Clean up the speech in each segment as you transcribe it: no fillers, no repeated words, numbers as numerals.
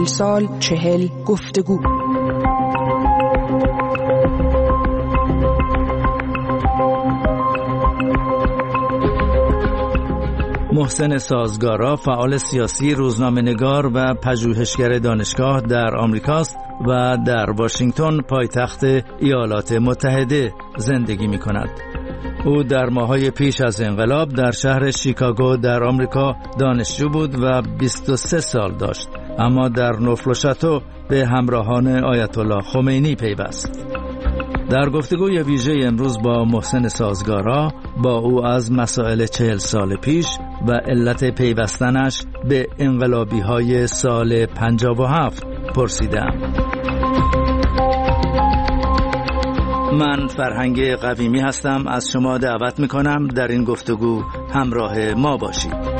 40 سال 40 گفتگو. محسن سازگارا فعال سیاسی، روزنامه‌نگار و پژوهشگر دانشگاه در آمریکاست و در واشنگتن پایتخت ایالات متحده زندگی می‌کند. او در ماه‌های پیش از انقلاب در شهر شیکاگو در آمریکا دانشجو بود و 23 سال داشت، اما در نوفل-و-شاتو به همراهان آیت الله خمینی پیوست. در گفتگوی ویژه امروز با محسن سازگارا با او از مسائل 40 سال پیش و علت پیوستنش به انقلابی‌های سال 57 پرسیدم. من فرهنگ قویمی هستم، از شما دعوت میکنم در این گفتگو همراه ما باشید.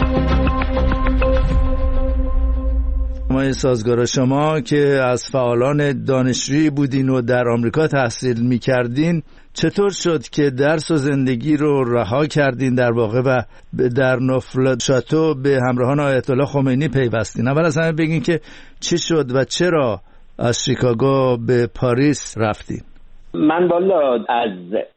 آقای سازگارا، شما که از فعالان دانشجویی بودین و در آمریکا تحصیل میکردین، چطور شد که درس و زندگی رو رها کردین در واقع و در نوفل-و-شاتو به همراهان آیت الله خمینی پیوستین؟ اول از همه بگین که چی شد و چرا از شیکاگو به پاریس رفتین؟ من والا از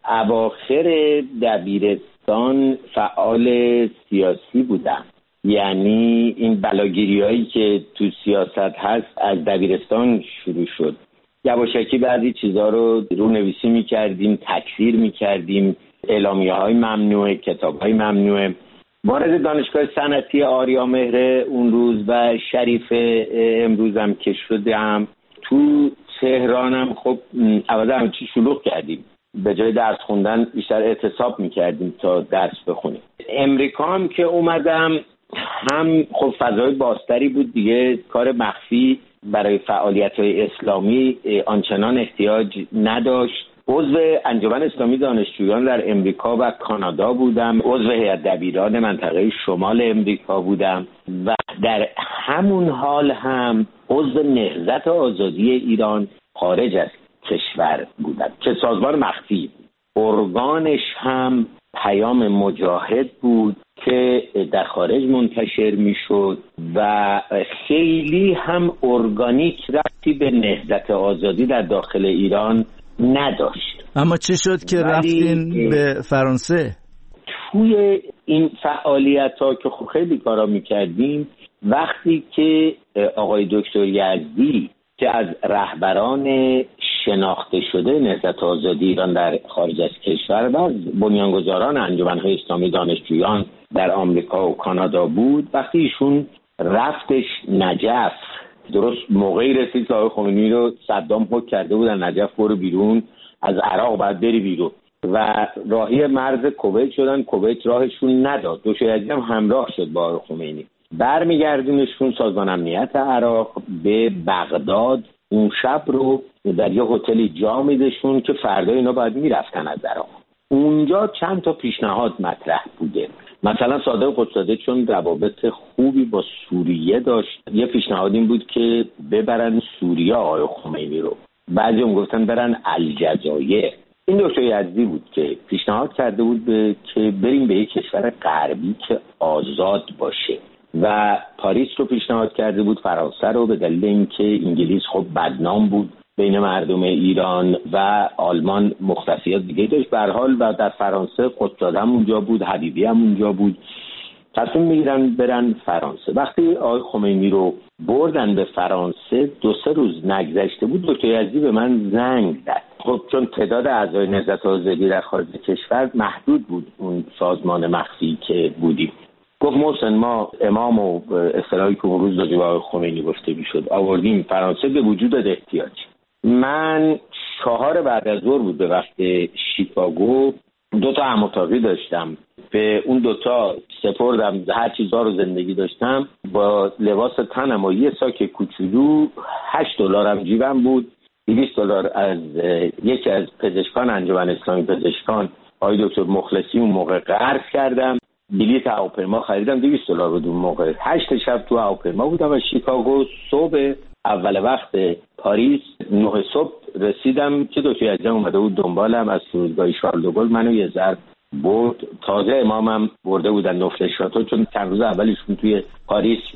اواخر دبیرستان فعال سیاسی بودم. یعنی این بلاگیری‌هایی که تو سیاست هست از دبیرستان شروع شد. یواشکی بعضی چیزا رو رونویسی می‌کردیم، تکثیر می‌کردیم، اعلامیه‌های ممنوعه، کتاب‌های ممنوعه. وارد دانشگاه صنعتی آریامهر اون روز و شریف امروزم که شدم، تو تهرانم خب عوض همه چی شلوغ کردیم. به جای درس خوندن بیشتر اعتصاب می‌کردیم تا درس بخونیم. امریکا هم که اومدم هم خب فضای بازتری بود دیگه، کار مخفی برای فعالیت‌های اسلامی آنچنان احتیاج نداشت. عضو انجمن اسلامی دانشجویان در امریکا و کانادا بودم، عضو هیئت دبیران منطقه شمال امریکا بودم و در همون حال هم عضو نهضت آزادی ایران خارج از کشور بودم که سازمان مخفی ارگانش هم پیام مجاهد بود که در خارج منتشر میشد و خیلی هم ارگانیک ربطی به نهضت آزادی در داخل ایران نداشت. اما چه شد که رفتین به فرانسه؟ توی این فعالیت ها که خب خیلی کارا میکردیم، وقتی که آقای دکتر یزدی که از رهبران شناخته شده نهضت آزادی ایران در خارج از کشور و از بنیانگذاران انجمن‌های اسلامی دانشجویان در آمریکا و کانادا بود، وقتی ایشون رفتش نجف، درست موقعی رسید که آقای خمینی رو صدام حکم کرده بود از نجف برو بیرون، از عراق باید بری بیرون و راهی مرز کویت شدن. کویت راهشون نداد. دکتر یزدی هم همراه شد با آقای خمینی، برمیگردونشون سازمان امنیت عراق به بغداد. اون شب رو در یه هتلی جا میدشون که فردا اینا باید میرفتن از عراق. اونجا چند تا پیشنهاد مطرح بوده. مثلا صادق قدس‌زاده چون روابط خوبی با سوریه داشت، یه پیشنهاد این بود که ببرن سوریه آقای خمینی رو. بعضی هم گفتن برن الجزایر. این دکتر یزدی بود که پیشنهاد کرده بود که بریم به یک کشور غربی که آزاد باشه و پاریس رو پیشنهاد کرده بود، فرانسه رو، به دلیل اینکه انگلیس خب بدنام بود بین مردم ایران و آلمان مختصیات دیگه داشت به هر حال. و در فرانسه قدس‌زاده هم اونجا بود، حبیبی هم اونجا بود. تصمیم میگیرن برن فرانسه. وقتی آقای خمینی رو بردن به فرانسه 2-3 روز نگذشته بود، دکتر یزدی به من زنگ زد. خب چون تعداد اعضای نهضت آزادی در خارج کشور محدود بود اون سازمان مخفی که بودیم، گفت محسن ما امام و اصطلاحی که اون روز راجع به آقای خمینی گفته میشد آوردیم فرانسه، به وجود احتیاج. من 4 بعد از ظهر بود به وقت شیکاگو، 2 تا عموتاقی داشتم، به اون 2 تا سپردم هر چیزا رو زندگی داشتم با لباس تنم و یه ساک کوچولو. $8 جیبم بود. $200 از یکی از پزشکان انجمن اسلامی پزشکان آقای دکتر مخلصی اون موقع قرض کردم. بلیط هواپیما خریدم $200 بود اون موقع. 8 شب تو هواپیما بودم و شیکاگو. صبح اول وقت پاریس 9 صبح رسیدم که دکتر یزدی اومده بود دنبالم از فرودگاه شارل دوگل. منو یه ضرب برد. تازه امامم برده بودن نوفل-و-شاتو چون چند روز اولشون توی پاریس بود.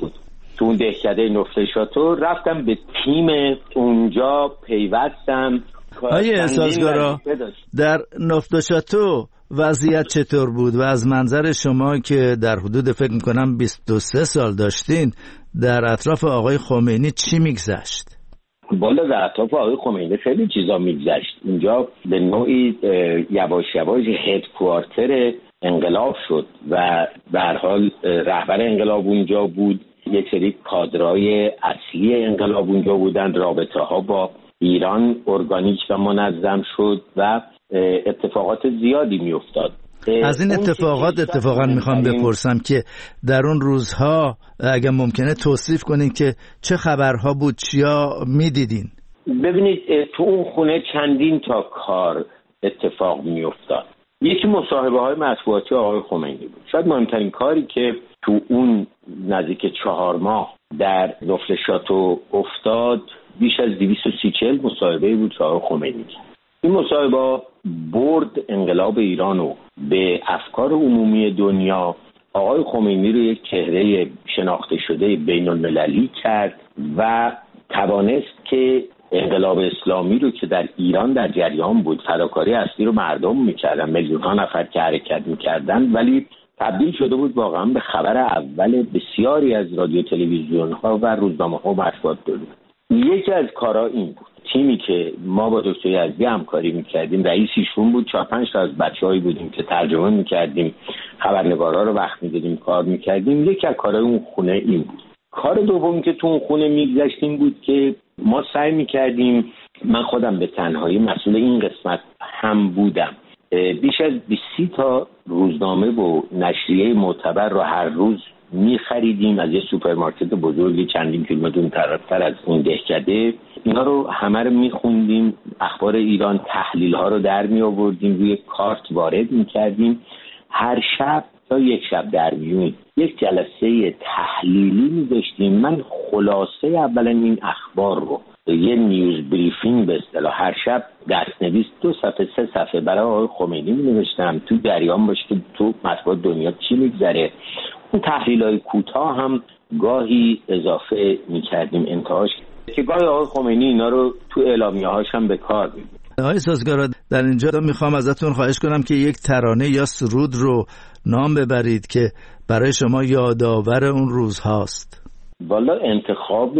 تو اون دهکده نفت شاتو، رفتم به تیم اونجا پیوستم. آیه سازگارا، در نفت شاتو وضعیت چطور بود و از منظر شما که در حدود فکر میکنم 23 سال داشتین، در اطراف آقای خمینی چی میگذشت؟ بالا در اطراف آقای خمینی خیلی چیزا میگذشت. اینجا به نوعی یواش یواش هدکوارتر انقلاب شد و به هر حال رهبر انقلاب اونجا بود، یک سری کادرای اصلی انقلاب اونجا بودن، رابطه ها با ایران ارگانیک و منظم شد و اتفاقات زیادی میافتاد. از این اتفاقات اتفاقا میخوام بپرسم که در اون روزها اگر ممکنه توصیف کنین که چه خبرها بود، چیا میدیدین؟ ببینید تو اون خونه چندین تا کار اتفاق میافتاد. یکی مصاحبه های مطبوعاتی آقای خمینی بود. شاید مهمترین کاری که تو اون نزدیک 4 ماه در نفت شاتو افتاد بیش از 230 مصاحبه بود که آقای خمینی کرد. این مصاحبه برد انقلاب ایرانو به افکار عمومی دنیا. آقای خمینی رو یک چهره شناخته شده بین المللی کرد و توانست که انقلاب اسلامی رو که در ایران در جریان بود، فداکاری اصلی رو مردم میکردن، میلیون‌ها نفر که حرکت میکردن، ولی تبدیل شده بود واقعا به خبر اول بسیاری از رادیو تلویزیون ها و روزنامه ها و مطبوعات دنیا. یکی از کارها این بود، تیمی که ما با دکتر یزدی همکاری میکردیم، رئیسیشون بود، 4-5 تا از بچه‌هایی بودیم که ترجمه میکردیم، خبرنگارا رو وقت میدادیم کار میکردیم. یکی از کارهای اون خونه این بود. کار دومی که تو اون خونه میگذشتیم بود که ما سعی میکردیم، من خودم به تنهایی مسئول این قسمت هم بودم، بیش از 20 تا روزنامه و نشریه معتبر رو هر روز می‌خریدیم از یه سوپرمارکت بزرگی چندین کیلومتر اونورتر از اون دهکده. اینا رو همه رو می‌خوندیم، اخبار ایران، تحلیل‌ها رو در می‌آوردیم، روی کارت وارد می‌کردیم. هر شب تا یک شب در میون یک جلسه تحلیلی می‌داشتیم. من خلاصه اولا این اخبار رو، یه نیوز بریفینگ به اصطلاح، هر شب دست‌نویس 2 صفحه 3 صفحه برای آقای خمینی می‌نوشتم، تو جریان باشه که تو مطبوعات دنیا چی می‌گذره. اون تحلیل‌های کوتاه هم گاهی اضافه می‌کردیم انتهاش، که گاهی آقای خمینی اینا رو تو اعلامیه‌هاش هم به کار می‌برد. آقای سازگارا، در اینجا میخوام ازتون خواهش کنم که یک ترانه یا سرود رو نام ببرید که برای شما یادآور اون روزهاست. والا انتخاب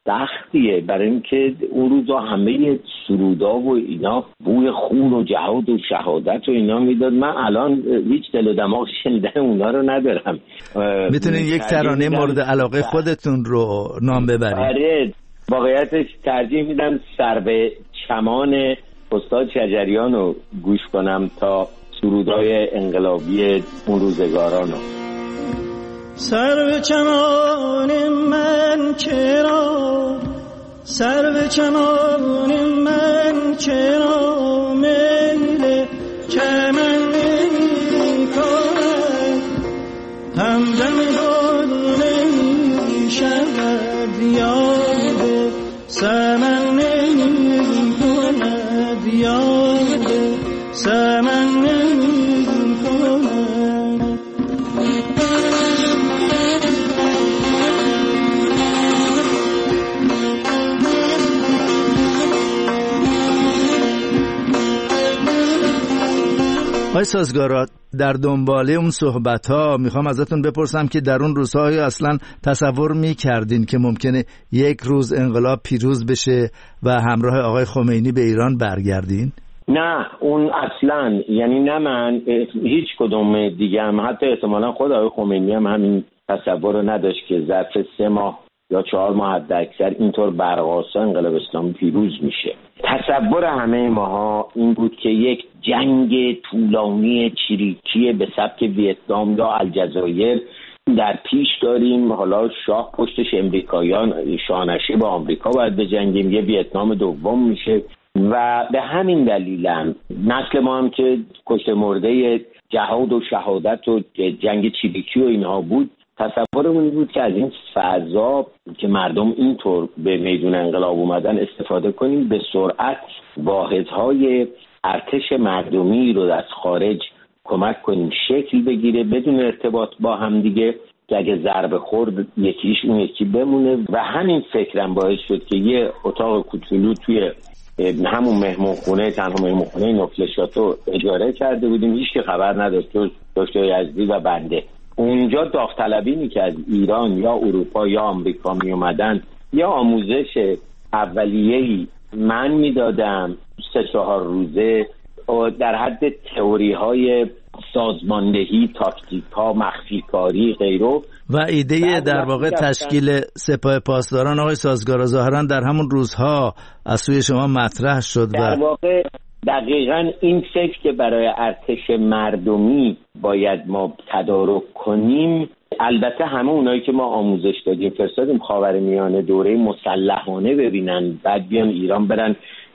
سختیه، برای اینکه اون روزا همه سرودا و اینا بوی خون و جهاد و شهادت و اینا میداد. من الان هیچ دل و دماغ شنیدن اونا رو ندارم. میتونین یک ترانه مورد علاقه خودتون رو نام ببرید؟ آره، واقعیتش ترجیح میدم سر به چمان استاد شجریان رو گوش کنم تا سرودهای انقلابی اون روزگارانو. سر به چمان من چرا، سر به چمان من چرا میل چمن نمی کند، همدم گل نمی شود یاد سمن نمی کند، یاد سمن نمی کند. آقای سازگارا، در دنباله اون صحبت‌ها میخوام ازتون بپرسم که در اون روزها اصلا تصور میکردین که ممکنه یک روز انقلاب پیروز بشه و همراه آقای خمینی به ایران برگردین؟ نه، اون اصلا، یعنی نه من، هیچ کدوم دیگه هم، حتی احتمالا خود آقای خمینی هم همین تصور رو نداشت که ظرف 3 ماه یا 4 ماه حد اکثر اینطور برقاسا انقلاب اسلامی پیروز میشه. تصور همه ماها این بود که یک جنگ طولانی چریکی به سبک ویتنام یا الجزایر در پیش داریم. حالا شاه پشتش امریکاییان، شاهنشهی با آمریکا باید بجنگیم، یه ویتنام دوم میشه و به همین دلیل نسل ما هم که کشته مرده جهاد و شهادت و جنگ چریکی و اینها بود، تصورمون بود که از این فضا که مردم اینطور به میدون انقلاب اومدن استفاده کنیم، به سرعت واحدهای ارتش مردمی رو از خارج کمک کنیم شکل بگیره بدون ارتباط با هم دیگه که اگه ضربه خورد یکیش اون یکی بمونه و همین فکرم باعث شد که یه اتاق کوچولو توی همون مهمونخونه، تنها مهمونخونه نوفلشاتو اجاره کرده بودیم، هیچ که خبر نداشت جز دکتر یزدی و بنده. اونجا داوطلبی می‌کرد ایران یا اروپا یا آمریکا می اومدن یا آموزش اولیه‌ای من میدادم 3-4 روزه در حد تئوری‌های سازماندهی، تاکتیک‌ها، مخفی‌کاری غیره و ایده در واقع تشکیل سپاه پاسداران آقای سازگارا ظاهراً در همون روزها از سوی شما مطرح شد. در واقع دقیقاً این فکر که برای ارتش مردمی باید ما تدارک کنیم، البته همه اونایی که ما آموزش دادیم فرستادیم خاورمیانه دوره مسلحانه ببینن، بعد بیان ایران برن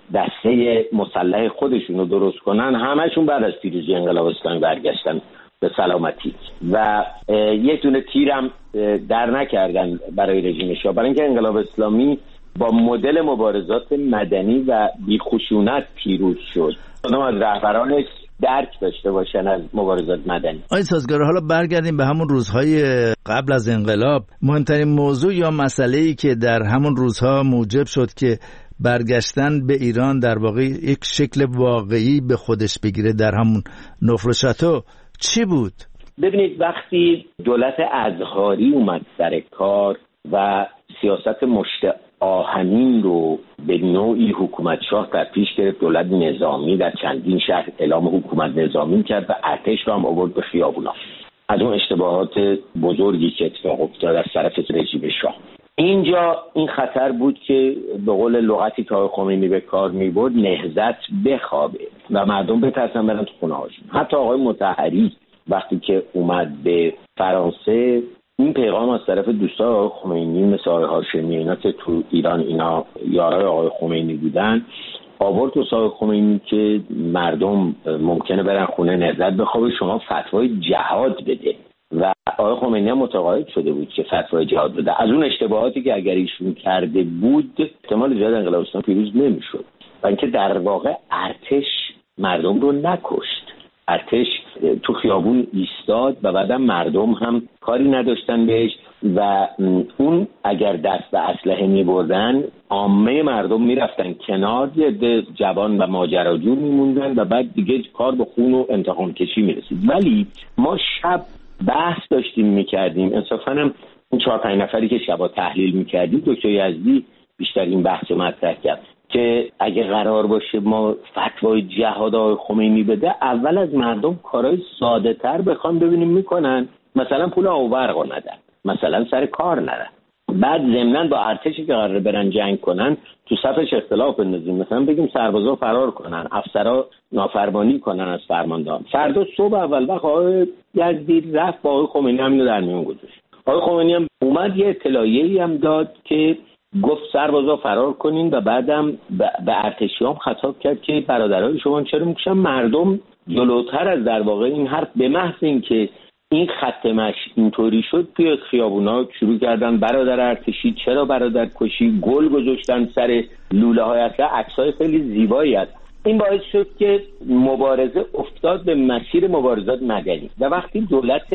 دسته مسلح خودشون رو درست کنن، همشون بعد از پیروزی انقلاب اسلامی برگشتن به سلامتی و یک دونه تیرم در نکردن برای رژیم شاه، برای اینکه انقلاب اسلامی با مدل مبارزات مدنی و بیخشونت پیروز شد. اونا از رهبرانش درک داشته باشن از مبارزات مدنی. آقای سازگارا، حالا برگردیم به همون روزهای قبل از انقلاب. مهمترین موضوع یا مسئله‌ای که در همون روزها موجب شد که برگشتن به ایران در واقع یک شکل واقعی به خودش بگیره در همون نفر و شاتو چی بود؟ ببینید، وقتی دولت اظهاری اومد سر کار و سیاست مشت آهنین رو به نوعی حکومت شاه در پیش گرفت، دولت نظامی در چندین شهر اعلام حکومت نظامی کرد و ارتش رو هم آورد به خیابونا. از اون اشتباهات بزرگی که اتفاق افتاد از طرف رژیم شاه، اینجا این خطر بود که به قول لغتی که آقای خمینی به کار می‌برد نهضت بخوابه و مردم بترسن برن تو خونه‌هاشون. حتی آقای مطهری وقتی که اومد به فرانسه، این پیغام از طرف دوستان آقای خمینی مثل آقای هاشمی اینا که تو ایران اینا یارای آقای خمینی بودن، آورد تو آقای خمینی که مردم ممکنه برن خونه نهضت بخوابه، شما فتوای جهاد بده. و آقای خمینی هم متقاعد شده بود که فتوای جهاد بده. از اون اشتباهاتی که اگر ایشون کرده بود احتمال زیاد انقلاب اسلامی پیروز نمیشد و اینکه در واقع ارتش مردم رو نکشت، ارتش تو خیابون ایستاد و بعدم مردم هم کاری نداشتن بهش و اون اگر دست به اسلحه می‌بردن عامه مردم میرفتن کنار، یه عده جوان و ماجراجو میموندن و بعد دیگه کار به خون و انتقام کشی میرسید. ولی ما شب بحث داشتیم میکردیم، انصافاً هم این 4-5 نفری که شبا تحلیل میکردیم، دکتر یزدی بیشتر این بحث رو مطرح کرد که اگه قرار باشه ما فتوای جهاد آقای خمینی بده، اول از مردم کارهای ساده تر بخوام ببینیم میکنن، مثلا پول آب و برق ندن، مثلا سر کار نرن، بعد ضمناً با ارتشی که قراره برن جنگ کنن تو صفش اختلاف بندازیم، مثلا بگیم سربازا فرار کنن، افسرا نافرمانی کنن از فرماندهان. فردا صبح اول وقت آقای یزدی رفت با آقای خمینی همینو در میون گذاشت. آقای خمینی هم اومد یه اطلاعیه‌ای هم داد که گفت سربازا فرار کنین و بعدم به ارتشیام خطاب کرد که برادرای شما چرا میکشن. مردم جلوتر از در واقع این حرف به محض این که این خط مشی اینطوری شد توی خیابونا شروع کردن برادر ارتشی، چرا برادر کشی، گل گذاشتن سر لوله های، اصلا عکسای خیلی زیبایی هست. این باعث شد که مبارزه افتاد به مسیر مبارزات مدنی و وقتی دولت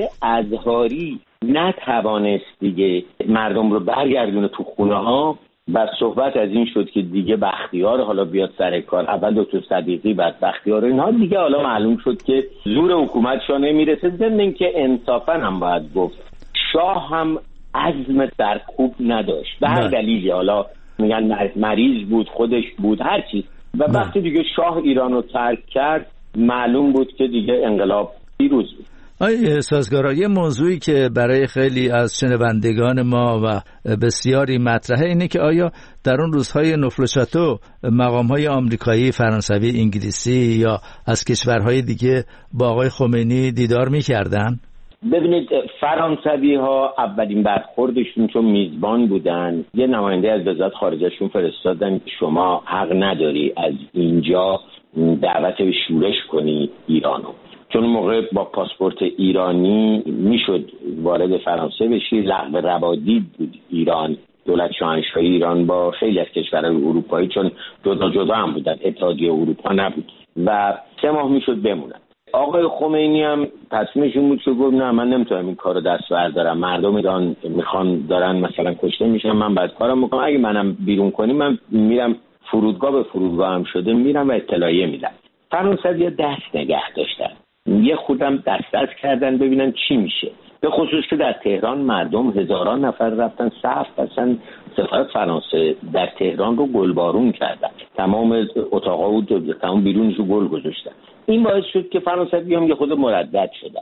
اظهاری نتوانست دیگه مردم رو برگردونه تو خونه ها و صحبت از این شد که دیگه بختیار حالا بیاد سر کار، اول دکتر صدیقی بعد بختیار، اینها دیگه حالا معلوم شد که زور حکومت شاه نمیرسه. ضمن اینکه انصافا هم باید گفت شاه هم عزم سرکوب نداشت به هر دلیلی، حالا میگن مریض بود، خودش بود، هر چیز، و وقتی دیگه شاه ایران رو ترک کرد معلوم بود که دیگه انقلاب پیروز بود. آقای سازگارا، یه موضوعی که برای خیلی از شنوندگان ما و بسیاری مطرحه اینه که آیا در اون روزهای نفل و شاتو مقام‌های آمریکایی، فرانسوی، انگلیسی یا از کشورهای دیگه با آقای خمینی دیدار می‌کردن؟ ببینید، فرانسوی ها اولین برخوردشون چون میزبان بودن یه نماینده از وزارت خارجه‌شون فرستادن که شما حق نداری از اینجا دعوت به شورش کنی ایرانو، چون اون موقع با پاسپورت ایرانی میشد وارد فرانسه بشی. لغو روادید بود ایران، دولت شاهنشاهی ایران با خیلی از کشورهای اروپایی، چون جدا هم بودن، اتحادیه اروپا نبود و 3 ماه میشد بمونن. آقای خمینی هم تصمیمش این بود که گفت نه من نمیتونم این کارو دست بردارم، مردم ایران میخوان دارن مثلا کشته میشن، من باید کارم میکنم، اگه منم بیرون کنی من میرم فرودگاه، به فرودگاه هم شده میرم و اطلاعیه میدم. فرانسوی‌ها دست نگه داشتن، یه خودم دست کردن ببینن چی میشه، به خصوص که در تهران مردم هزاران نفر رفتن صف بستن، سفارت فرانسه در تهران رو گلبارون کردن، تمام اتاقا و تمام بیرونش رو گل گذاشتن. این باعث شد که فرانسوی‌ها هم یه خود مردد شدن.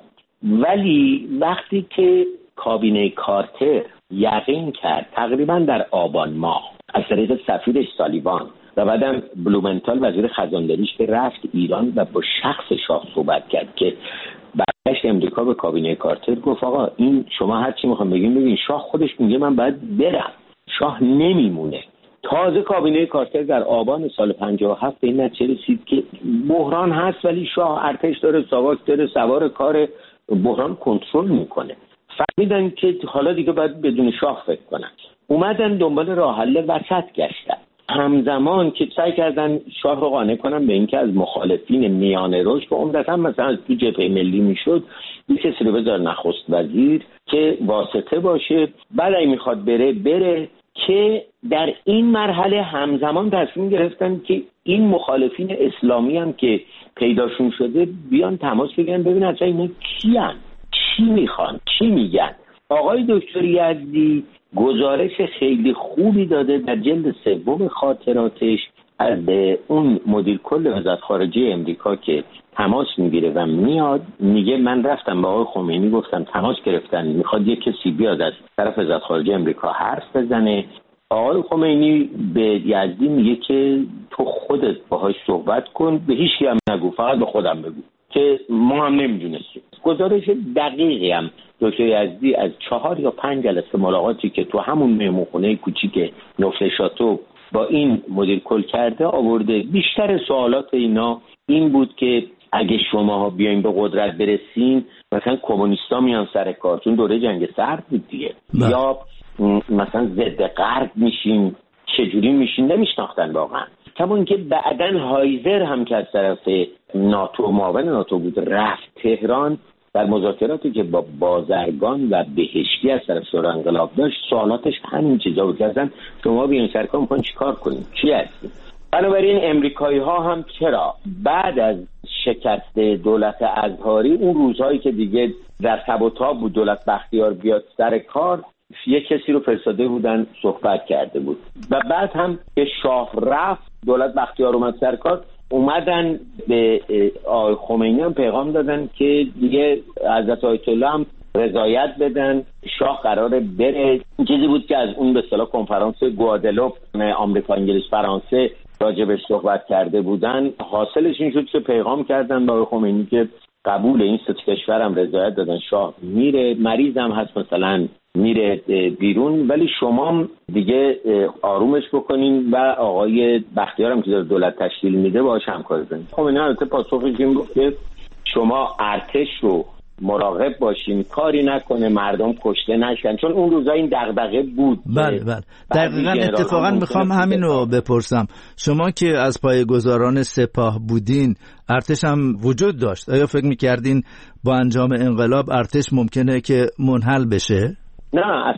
ولی وقتی که کابینه کارتر یقین کرد تقریبا در آبان ماه از طریق سفیرش سالیوان و بعدم بلومنتال وزیر خزانداریش که رفت ایران و با شخص شاه صحبت کرد که برگشت امریکا به کابینه کارتر گفت آقا این شما هر چی میخوام بگیم ببین، شاه خودش میگه من باید برم، شاه نمیمونه. تازه کابینه کارتر در آبان سال 57 به این نتیجه رسید که بحران هست ولی شاه ارتش داره، ساواک داره، سوار کار، بحران کنترل میکنه. فهمیدن که حالا دیگه باید بدون شاه فکر کنن، اومدن دنبال راه حل وسط گشتن. همزمان که سعی کردن شاه رو قانع کنن به اینکه از مخالفین میانه روش که عمدتاً مثلا تو جبهه ملی میشد یه کسی رو بذار نخست وزیر که واسطه باشه، بعد اگه میخواد بره، که در این مرحله همزمان تصمیم گرفتن که این مخالفین اسلامی هم که پیداشون شده بیان تماس بگیرن ببینن اصلا اینا کیان، چی میخوان، چی میگن. آقای دکتر یزدی گزارش خیلی خوبی داده در جلد 3 خاطراتش از اون مدیر کل وزارت خارجه امریکا که تماس میگیره و میاد میگه من رفتم با آقای خمینی گفتم تماس گرفتن میخواد یک کسی بیاد از طرف وزارت خارجه امریکا حرف بزنه. آقای خمینی به یزدی میگه که تو خودت باهاش صحبت کن، به هیچ کی هم نگو، فقط به خودم بگو که ما هم نمیدونستیم. گزارش دقیقی هم دکتر یزدی از 4 یا 5 جلسه ملاقاتی که تو همون مهمونخونه کوچیک نفل شاتو با این مدیر کل کرده آورده. بیشتر سوالات اینا این بود که اگه شما بیاین به قدرت برسین مثلا کمونیستا میان سر کار، چون دوره جنگ سرد بود دیگه، یا مثلا ضد غرب میشین، چجوری میشین نمیشناختن واقعا. کما اینکه بعدن هایزر هم که از طرف ناتو، معاون ناتو بود، رفت تهران در مذاکراتی که با بازرگان و بهشتی از طرف شورای انقلاب داشت، سوالاتش همین چیزا بود. اصلا شما بیاین سرکار میخواین چیکار کنین، چی هستین؟ بنابراین امریکایی ها هم چرا بعد از شکست دولت ازهاری اون روزهایی که دیگه در تب و تاب بود دولت بختیار بیاد سر کار، یک کسی رو فرستاده بودن صحبت کرده بود و بعد هم که شاه رفت دولت بختیار اومد سر کار، اومدن به آقای خمینی هم پیغام دادن که دیگه حضرت آیت الله هم رضایت بدن، شاه قراره بره. چیزی بود که از اون به اصطلاح کنفرانس گوادلوپ آمریکا انگلیس فرانسه راجبش صحبت کرده بودن. حاصلش این شد که پیغام کردن به آقای خمینی که قبول این 3 کشور هم رضایت دادن، شاه میره، مریض هم هست مثلا میره بیرون، ولی شما دیگه آرومش بکنین و آقای بختیار هم که دولت تشکیل میده باهاش همکاری کنین. خمینی البته پاسخش این بود که شما ارتش رو مراقب باشین کاری نکنه مردم کشته نشن، چون اون روزا این دغدغه بود. بله دقیقاً اتفاقا میخوام همینو بپرسم، شما که از پایه‌گذاران سپاه بودین، ارتش هم وجود داشت، آیا فکر میکردین با انجام انقلاب ارتش ممکنه که منحل بشه؟ نه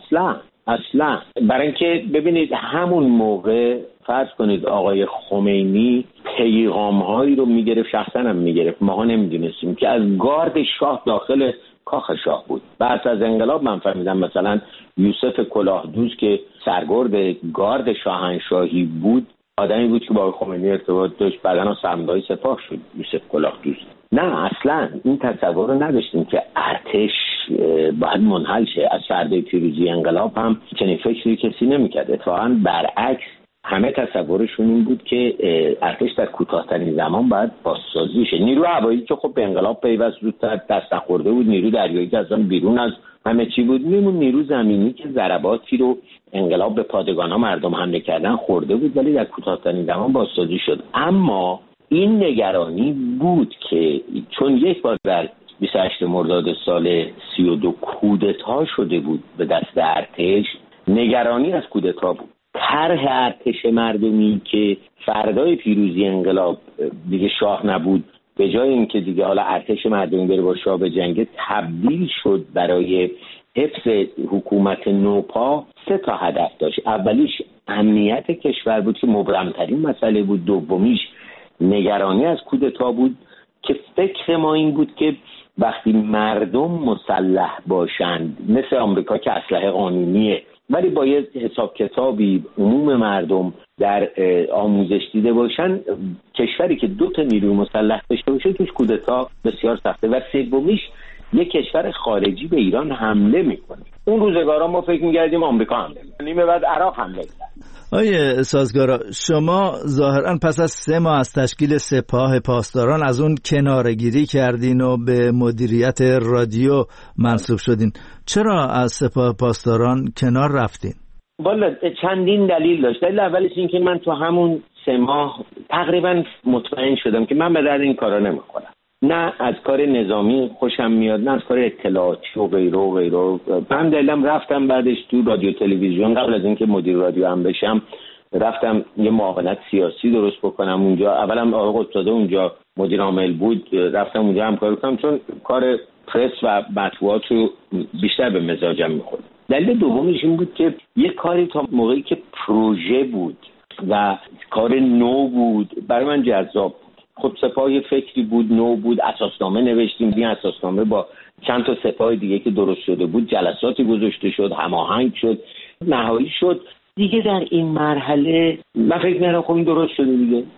اصلا. برای اینکه ببینید همون موقع فرض کنید آقای خمینی پیغام‌هایی رو میگرفت، شخصا هم میگرفت، ماها نمیدونستیم، که از گارد شاه داخل کاخ شاه بود. بعد از انقلاب من فهمیدم مثلا یوسف کلاهدوز که سرگرد گارد شاهنشاهی بود آدمی بود که با آقای خمینی ارتباط داشت، بعداً سرمدای سپاه شد یوسف کلاهدوز. نه اصلا این تصور رو نداشتیم که ارتش باید منحل شه. از فردا پیروزی انقلاب هم چنین فکری کسی نمی‌کرد، اتفاقاً برعکس همه تصورشون این بود که ارتش در کوتاه‌ترین زمان باید بازسازی شه. نیرو هوایی که خب به انقلاب پیوست زودتر دست نخورده بود، نیرو دریایی که اصلا بیرون از همه چی بود، میمون نیرو زمینی که ضرباتی رو انقلاب به پادگان‌ها مردم حمله کردن خورده بود، ولی در کوتاه‌ترین زمان بازسازی شد. اما این نگرانی بود که چون یک بار در 28 مرداد سال 32 کودتا شده بود به دست ارتش، نگرانی از کودتا بود. طرح ارتش مردمی که فردای پیروزی انقلاب دیگه شاه نبود به جای اینکه دیگه حالا ارتش مردمی بره با شاه به جنگ، تبدیل شد برای حفظ حکومت نوپا 3 هدف داشت. اولیش امنیت کشور بود که مبرمترین مسئله بود. دومیش نگرانی از کودتا بود که فکر ما این بود که وقتی مردم مسلح باشند، مثل آمریکا که اسلحه قانونیه ولی باید حساب کتابی عموم مردم در آموزش دیده باشن، کشوری که 2 نیروی مسلح داشته باشه توش کودتا بسیار سخته. و سومیش یک کشور خارجی به ایران حمله میکنه. اون روزگارا ما فکر می‌کردیم آمریکا حمله می‌کنه، نیمه بعد عراق حمله کرد. آیه سازگارا، شما ظاهراً پس از 3 ماه از تشکیل سپاه پاسداران از اون کناره‌گیری کردین و به مدیریت رادیو منصوب شدین. چرا از سپاه پاسداران کنار رفتین؟ والا چندین دلیل داشت. دلیل اولش این که من تو همون 3 ماه تقریباً مطمئن شدم که من به درد این کارا نمیخورم. نه از کار نظامی خوشم میاد، نه از کار اطلاعاتی و غیره و غیره. من دلم رفتم بعدش تو رادیو تلویزیون، قبل از اینکه مدیر رادیو هم بشم، رفتم یه معاونت سیاسی درست بکنم اونجا. اولا آقای قطاده اونجا مدیر عامل بود، رفتم اونجا همکاری کنم چون کار پرس و مطبوعات رو بیشتر به مزاجم میخورد. دلیل دومش این بود که یه کاری تا موقعی که پروژه بود و کار نو بود برای من جذاب بود. خب سپاه فکری بود، نو بود، اساسنامه نوشتیم. این اساسنامه با چند تا سپاه دیگه که درست شده بود جلساتی گذاشته شد، هماهنگ شد، نهایی شد. دیگه در این مرحله من فکر می‌کردم خب این درست شده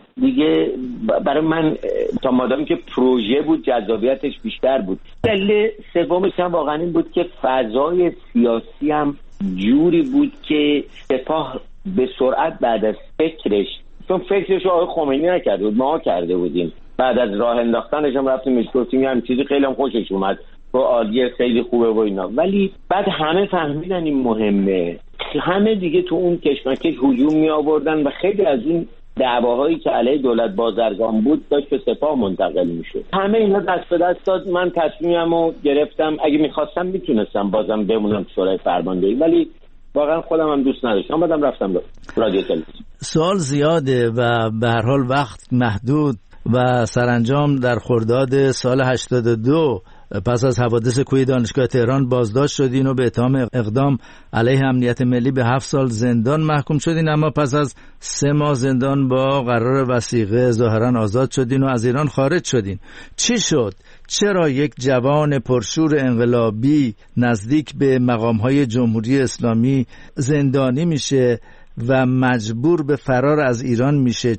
دیگه برای من تا مادامی که پروژه بود جذابیتش بیشتر بود. دلیل سومش هم واقعا این بود که فضای سیاسی هم جوری بود که سپاه به سرعت بعد از فکرش، چون فکرش آقای خمینی نکرده بود، ما کرده بودیم، بعد از راه انداختنش هم رفتیم گفتیم یه چیزی خیلی هم خوشش اومد و عالیه، خیلی خوبه و اینا. ولی بعد همه فهمیدن این مهمه، همه دیگه تو اون کشمکش هجوم می آوردن و خیلی از این دعواهایی که علیه دولت بازرگان بود داشت به سپاه منتقل می شد. همه اینا دست به دست داد. من تصمیممو گرفتم، اگه میخواستم میتونستم بازم بمونم شورای فرماندهی، ولی واقعا خودم هم دوست نداشتم، بعدم رفتم رادیو تلویزیون. سوال زیاده و به هر حال وقت محدود و سرانجام در خرداد سال 82 پس از حوادث کوی دانشگاه تهران بازداشت شدین و به اتهام اقدام علیه امنیت ملی به 7 سال زندان محکوم شدین، اما پس از 3 ماه زندان با قرار وثیقه ظاهرا آزاد شدین و از ایران خارج شدین. چی شد؟ چرا یک جوان پرشور انقلابی نزدیک به مقام‌های جمهوری اسلامی زندانی میشه و مجبور به فرار از ایران میشه؟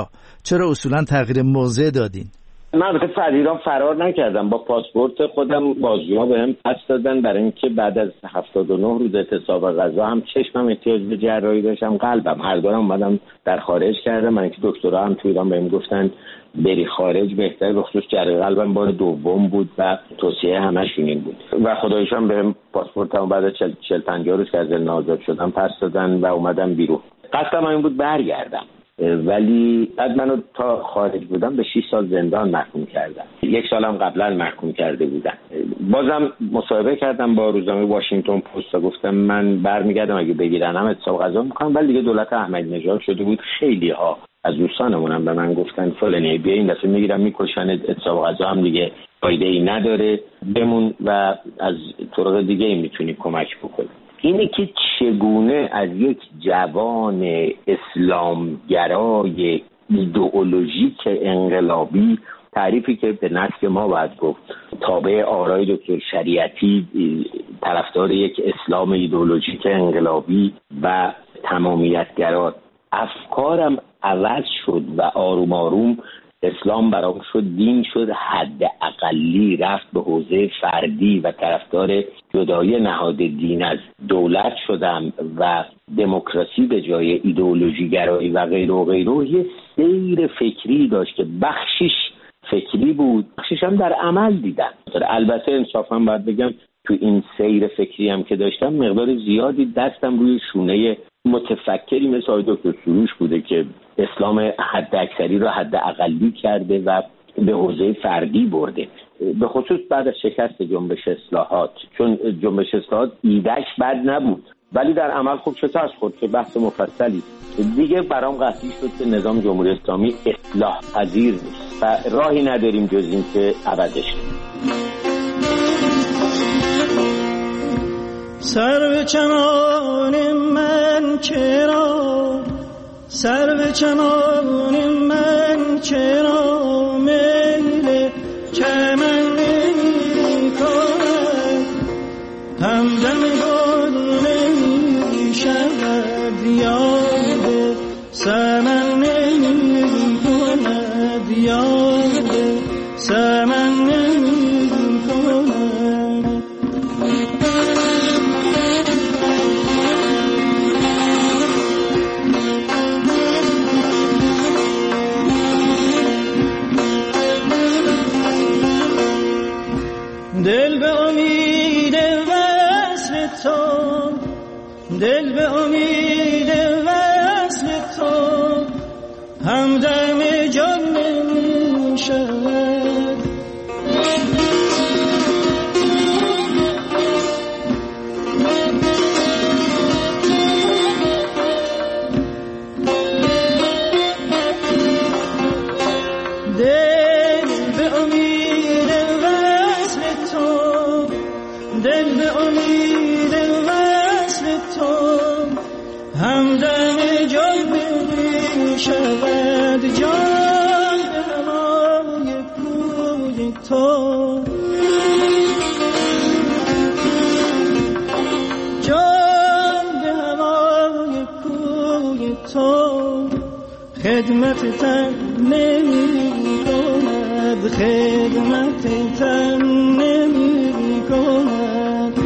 چرا اصولا تغییر موضع دادین؟ من البته از ایران فرار نکردم، با پاسپورت خودم بازجوها بهم پس دادن برای اینکه بعد از 79 روز اعتصاب غذا هم چشمم احتیاج به جراحی داشتم، قلبم، هر دو اومدم در خارج کردم. من که دکترا هم تو ایران بهم گفتن بری خارج بهتره، به خصوص جراحی قلبم بار دوم بود و توصیه همشون این بود و خداییشان بهم پاسپورتم بعد از 40-50 روز که از زندان آزاد شدم پس دادن و اومدم بیرون. قصدم این بود برگردم، ولی بعد منو تا خارج بودم به 6 سال زندان محکوم کردن. 1 سالم قبلا محکوم کرده بودن. بازم مصاحبه کردم با روزنامه واشنگتن پست و گفتم من برمیگردم، اگه بگیرنم اعتصاب غذا میکنم. ولی دیگه دولت احمدی نژاد شده بود. خیلی ها از دوستانمونم به من گفتن فلانی بیا این دفعه میگیرم میکشن، اعتصاب غذا هم دیگه فایده ای نداره، بمون و از طرق دیگه ای میتونی کمک بکنی. اینه که چگونه از یک جوان اسلامگرای ایدئولوژیک انقلابی، تعریفی که به نسل ما باید گفت تابع آرای دکتر شریعتی، طرفدار یک اسلام ایدئولوژیک انقلابی و تمامیتگرا، افکارم عوض شد و آروم آروم اسلام برام شد دین، شد حد اقلی، رفت به حوزه فردی و طرفدار جدایی نهاد دین از دولت شدم و دموکراسی به جای ایدئولوژی گرایی و غیره و غیره. یه سیر فکری داشت که بخشش فکری بود، بخشش هم در عمل دیدم. البته انصافا باید بگم تو این سیر فکری هم که داشتم مقدار زیادی دستم روی شونه متفکری مثل دکتر سروش بوده که اسلام حد اکثری رو حد اقلی کرده و به حوزه فردی برده، به خصوص بعد از شکست جنبش اصلاحات. چون جنبش اصلاحات ایدهش بد نبود، ولی در عمل خب شکست خورد که بحث مفصلی دیگه برام قطعی شد که نظام جمهوری اسلامی اصلاح پذیر نیست و راهی نداریم جز این که عوضش کنیم. سرو چمان من چرا، سرو چمان من چرا میل چمن نمی کند، همدم گل نمی شود یاد سمن نمی کند، یاد سمن نمی کند. دل به امید وصل تو، دل به امید وصل تو همدم جان نمی شود. دل به امید وصل تو، دل به امید وصل تو همدم جان می شود. جان به هوای کوی تو، جان به هوای کوی تو خدمت تن نمی کند، خدمت تن نمی کند.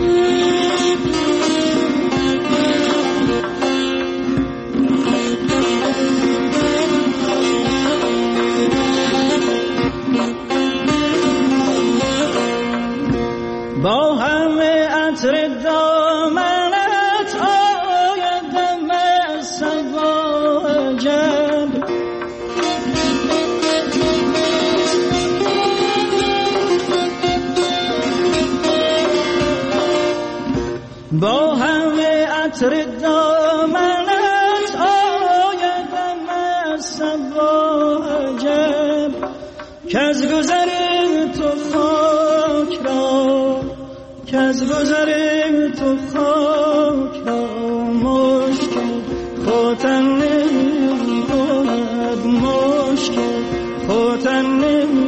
با همه عطر دامنت آیدم از صبا عجب، با همه عطر دامنت آیدم از صبا عجب، که از گذر تو خاک را، که از گذر تو خاک را مشکل خوتن نمی کند، مشکل خوتن نمی